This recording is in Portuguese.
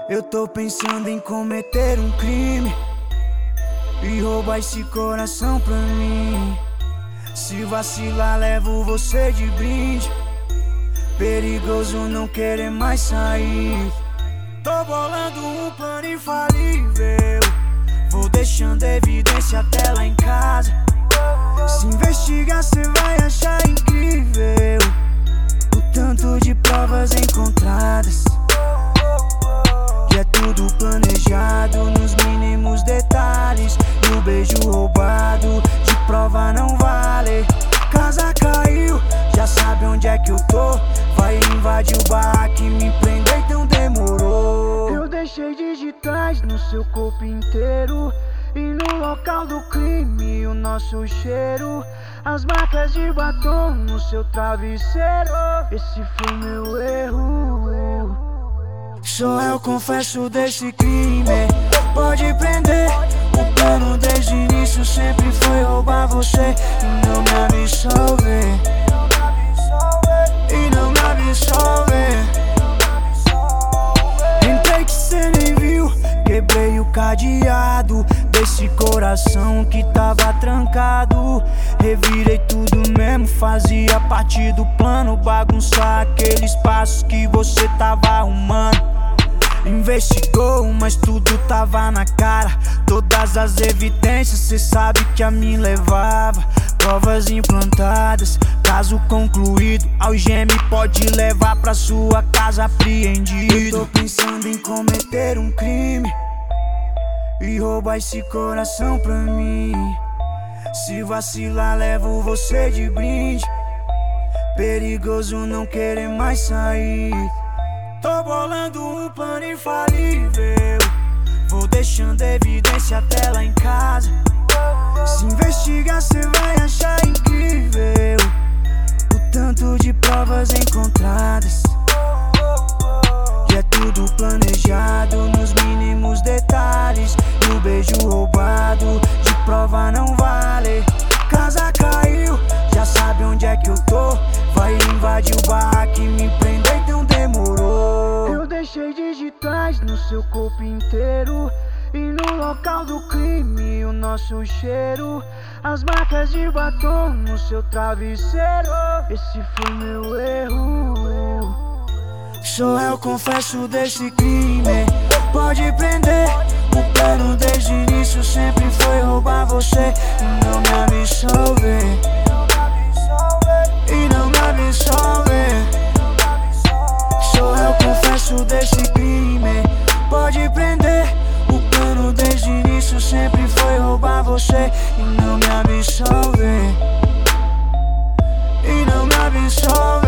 Eu tô pensando em cometer um crime e roubar esse coração pra mim. Se vacilar, levo você de brinde. Perigoso não querer mais sair. Tô bolando um plano infalível. Vou deixando evidência até lá em casa. Se investigar, cê vai achar incrível o tanto de provas encontradas. E é tudo planejado nos mínimos detalhes. E o beijo roubado de prova não vale. Casa caiu, já sabe onde é que eu tô. Vai invadir o barraco e me prender, então demorou. Eu deixei digitais no seu corpo inteiro. E no local do crime o nosso cheiro. As marcas de batom no seu travesseiro. Esse foi meu erro. Só eu confesso desse crime. Pode prender. O plano desde o início sempre foi roubar você e não me absolver. E não me absolver. Entrei que cê nem viu. Quebrei o cadeado desse coração que tava trancado. Revirei tudo mesmo, fazia parte do plano. Bagunçar aqueles passos que você tava arrumando. Investigou, mas tudo tava na cara. Todas as evidências, cê sabe que a mim levava. Provas implantadas, caso concluído. Algeme pode levar pra sua casa apreendido. Eu tô pensando em cometer um crime e roubar esse coração pra mim. Se vacilar, levo você de brinde. Perigoso não querer mais sair. Tô bolando um plano infalível. Vou deixando evidência até lá em casa. Se investigar, cê vai achar incrível o tanto de provas encontradas. E é tudo planejado nos mínimos detalhes. E o beijo roubado de prova não vale. Casa caiu, já sabe onde é que eu tô. Vai invadir o barraco e me prender, então demorou. Eu deixei digitais no seu corpo inteiro. E no local do crime o nosso cheiro. As marcas de batom no seu travesseiro. Esse foi meu erro. Só eu confesso desse crime. Pode prender. O plano desde o início sempre foi roubar você e não me absolver. E não me absolver. Só eu confesso desse crime. Pode prender. O plano desde o início sempre foi roubar você e não me absolver. E não me absolver.